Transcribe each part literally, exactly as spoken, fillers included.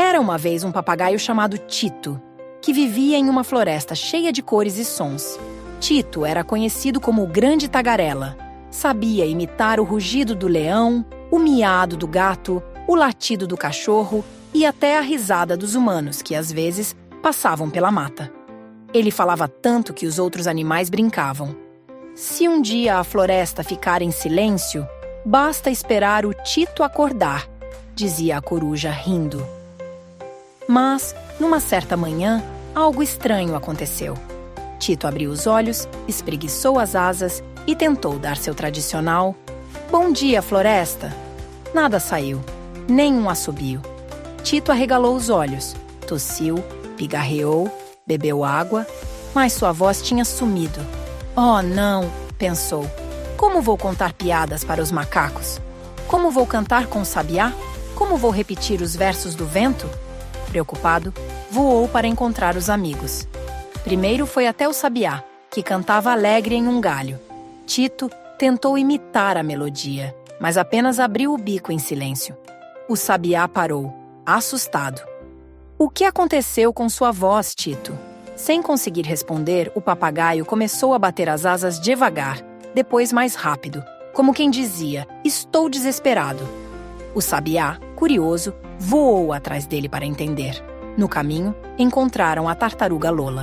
Era uma vez um papagaio chamado Tito, que vivia em uma floresta cheia de cores e sons. Tito era conhecido como o Grande Tagarela. Sabia imitar o rugido do leão, o miado do gato, o latido do cachorro e até a risada dos humanos que, às vezes, passavam pela mata. Ele falava tanto que os outros animais brincavam. Se um dia a floresta ficar em silêncio, basta esperar o Tito acordar, dizia a coruja rindo. Mas, numa certa manhã, algo estranho aconteceu. Tito abriu os olhos, espreguiçou as asas e tentou dar seu tradicional "Bom dia, floresta!". Nada saiu, nem um assobio. Tito arregalou os olhos, tossiu, pigarreou, bebeu água, mas sua voz tinha sumido. "Oh, não!", pensou. "Como vou contar piadas para os macacos? Como vou cantar com o sabiá? Como vou repetir os versos do vento?". Preocupado, voou para encontrar os amigos. Primeiro foi até o sabiá, que cantava alegre em um galho. Tito tentou imitar a melodia, mas apenas abriu o bico em silêncio. O sabiá parou, assustado. "O que aconteceu com sua voz, Tito?". Sem conseguir responder, o papagaio começou a bater as asas devagar, depois mais rápido, como quem dizia: "Estou desesperado". O sabiá, curioso, voou atrás dele para entender. No caminho, encontraram a tartaruga Lola.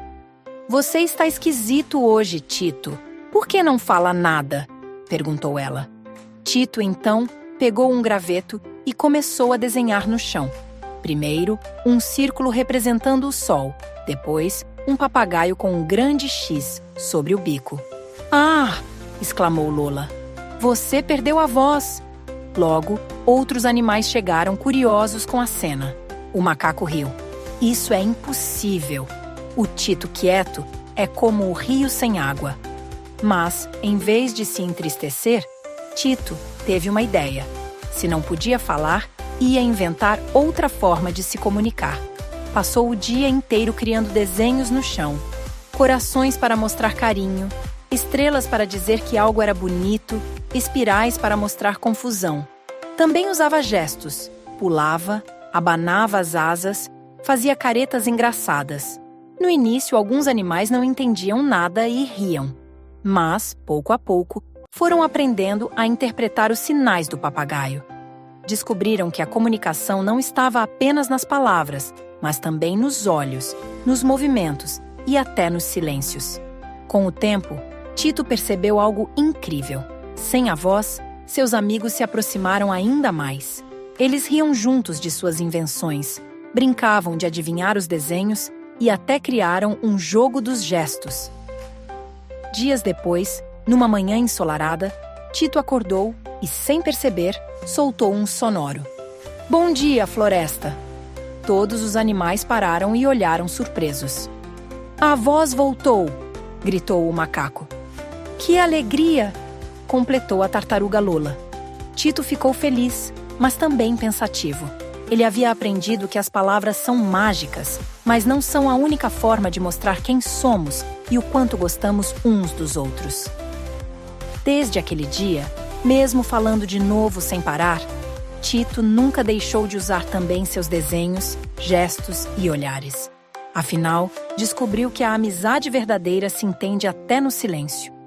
"Você está esquisito hoje, Tito. Por que não fala nada?", perguntou ela. Tito, então, pegou um graveto e começou a desenhar no chão. Primeiro, um círculo representando o sol, depois, um papagaio com um grande X sobre o bico. "Ah!", exclamou Lola. "Você perdeu a voz!". Logo, outros animais chegaram curiosos com a cena. O macaco riu. "Isso é impossível. O Tito quieto é como o rio sem água". Mas, em vez de se entristecer, Tito teve uma ideia. Se não podia falar, ia inventar outra forma de se comunicar. Passou o dia inteiro criando desenhos no chão. Corações para mostrar carinho, estrelas para dizer que algo era bonito, espirais para mostrar confusão. Também usava gestos, pulava, abanava as asas, fazia caretas engraçadas. No início, alguns animais não entendiam nada e riam. Mas, pouco a pouco, foram aprendendo a interpretar os sinais do papagaio. Descobriram que a comunicação não estava apenas nas palavras, mas também nos olhos, nos movimentos e até nos silêncios. Com o tempo, Tito percebeu algo incrível. Sem a voz, seus amigos se aproximaram ainda mais. Eles riam juntos de suas invenções, brincavam de adivinhar os desenhos e até criaram um jogo dos gestos. Dias depois, numa manhã ensolarada, Tito acordou e, sem perceber, soltou um sonoro. "Bom dia, floresta!". Todos os animais pararam e olharam surpresos. "A voz voltou!", gritou o macaco. "Que alegria!", completou a tartaruga Lola. Tito ficou feliz, mas também pensativo. Ele havia aprendido que as palavras são mágicas, mas não são a única forma de mostrar quem somos e o quanto gostamos uns dos outros. Desde aquele dia, mesmo falando de novo sem parar, Tito nunca deixou de usar também seus desenhos, gestos e olhares. Afinal, descobriu que a amizade verdadeira se entende até no silêncio.